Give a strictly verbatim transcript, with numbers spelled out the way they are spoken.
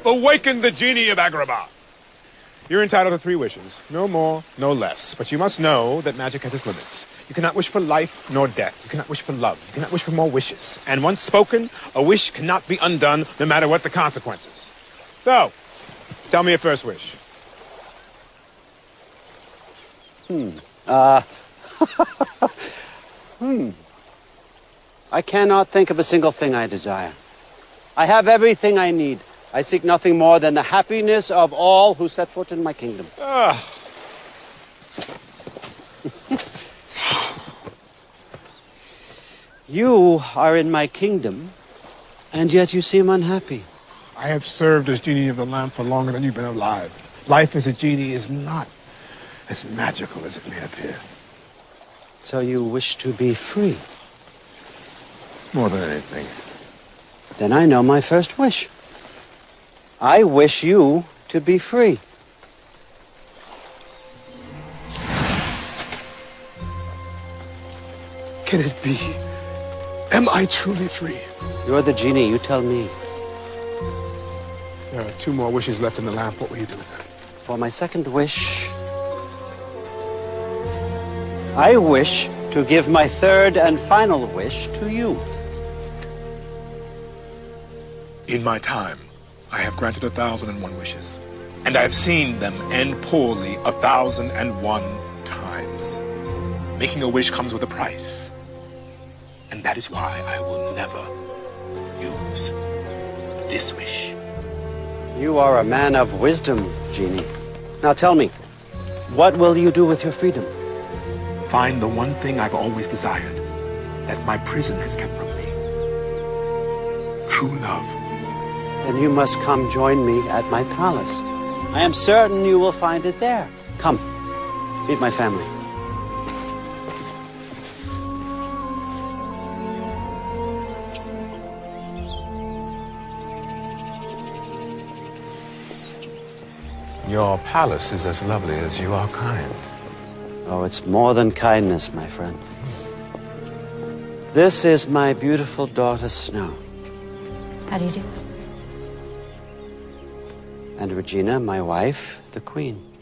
awakened the genie of Agrabah. You're entitled to three wishes. No more, no less. But you must know that magic has its limits. You cannot wish for life nor death. You cannot wish for love. You cannot wish for more wishes. And once spoken, a wish cannot be undone, no matter what the consequences. So, tell me your first wish. Hmm. Uh... hmm. I cannot think of a single thing I desire. I have everything I need. I seek nothing more than the happiness of all who set foot in my kingdom. Ah. You are in my kingdom, and yet you seem unhappy. I have served as genie of the lamp for longer than you've been alive. Life as a genie is not as magical as it may appear. So you wish to be free? More than anything. Then I know my first wish. I wish you to be free. Can it be? Am I truly free? You're the genie. You tell me. There are two more wishes left in the lamp. What will you do with them? For my second wish, I wish to give my third and final wish to you. In my time, I have granted a thousand and one wishes, and I have seen them end poorly a thousand and one times. Making a wish comes with a price, and that is why I will never use this wish. You are a man of wisdom, genie. Now tell me, what will you do with your freedom? Find the one thing I've always desired, that my prison has kept from me. True love. Then you must come join me at my palace. I am certain you will find it there. Come, meet my family. Your palace is as lovely as you are kind. Oh, it's more than kindness, my friend. This is my beautiful daughter, Snow. How do you do? And Regina, my wife, the Queen.